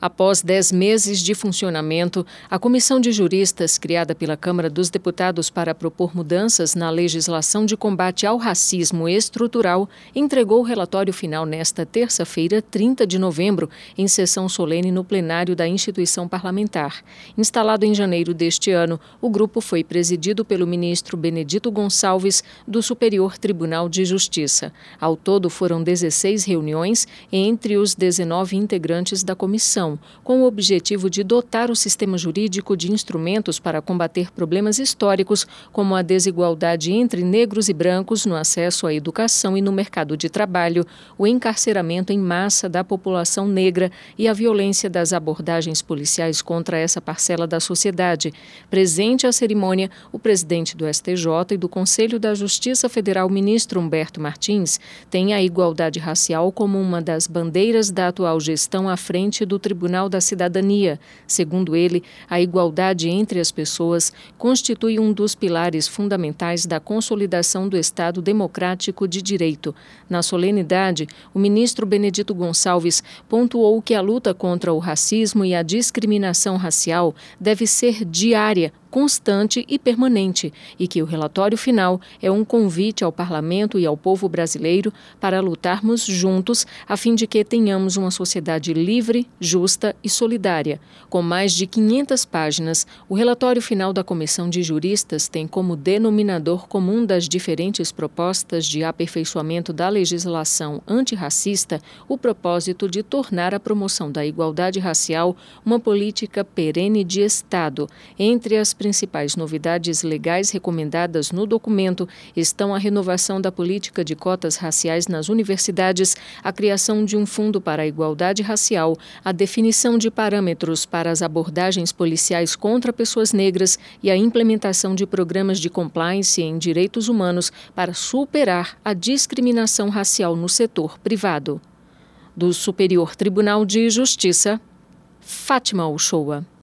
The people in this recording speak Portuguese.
Após 10 meses de funcionamento, a Comissão de Juristas, criada pela Câmara dos Deputados para propor mudanças na legislação de combate ao racismo estrutural, entregou o relatório final nesta terça-feira, 30 de novembro, em sessão solene no plenário da instituição parlamentar. Instalado em janeiro deste ano, o grupo foi presidido pelo ministro Benedito Gonçalves, do Superior Tribunal de Justiça. Ao todo, foram 16 reuniões entre os 19 integrantes da comissão, com o objetivo de dotar o sistema jurídico de instrumentos para combater problemas históricos, como a desigualdade entre negros e brancos no acesso à educação e no mercado de trabalho, o encarceramento em massa da população negra e a violência das abordagens policiais contra essa parcela da sociedade. Presente à cerimônia, o presidente do STJ e do Conselho da Justiça Federal, ministro Humberto Martins, tem a igualdade racial como uma das bandeiras da atual gestão à frente do Tribunal da Cidadania. Segundo ele, a igualdade entre as pessoas constitui um dos pilares fundamentais da consolidação do Estado democrático de direito. Na solenidade, o ministro Benedito Gonçalves pontuou que a luta contra o racismo e a discriminação racial deve ser diária, constante e permanente, e que o relatório final é um convite ao Parlamento e ao povo brasileiro para lutarmos juntos a fim de que tenhamos uma sociedade livre, justa e solidária. Com mais de 500 páginas, o relatório final da Comissão de Juristas tem como denominador comum das diferentes propostas de aperfeiçoamento da legislação antirracista o propósito de tornar a promoção da igualdade racial uma política perene de Estado. Entre as principais novidades legais recomendadas no documento estão a renovação da política de cotas raciais nas universidades, a criação de um fundo para a igualdade racial, a definição de parâmetros para as abordagens policiais contra pessoas negras e a implementação de programas de compliance em direitos humanos para superar a discriminação racial no setor privado. Do Superior Tribunal de Justiça, Fátima Uchoa.